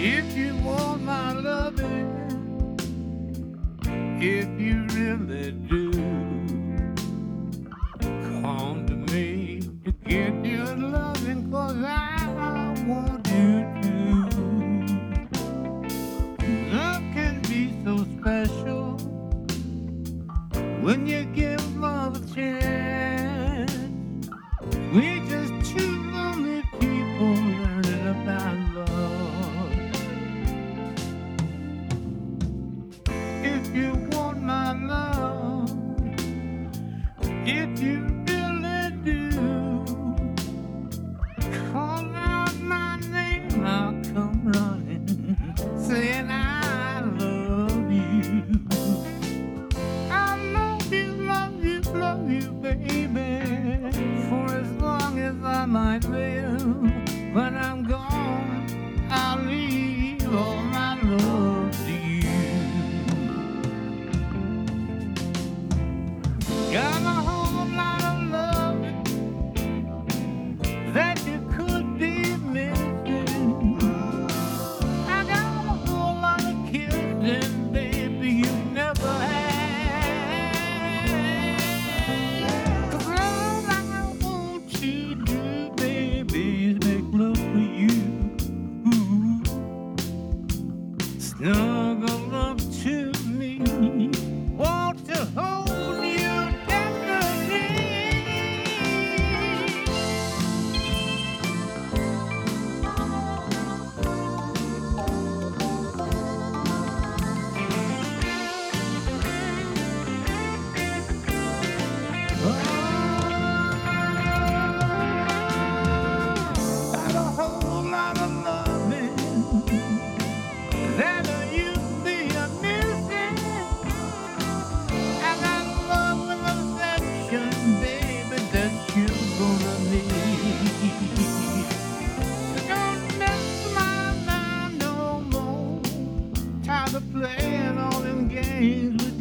If you want my loving, if you really do, come to me to get your loving, 'cause I want you to. Love can be so special when you give love a chance. We're just two lonely people learning about love. If you want my love, if you really do, call out my name, I'll come running, saying I love you. I love you, baby, for as long as I might live. When I'm gone, I'll leave all my love to you. Got a whole lot of love that you could be missing. I got a whole lot of kissing, baby, you never had. 'Cause all I want you to do, baby, is make love for you. Snuggle up to me, want to hold you tenderly. Got a whole lot of loving that you be a missing. I got love and affection, baby, that you're gonna need. Don't mess my mind no more. Tired of playing all them games with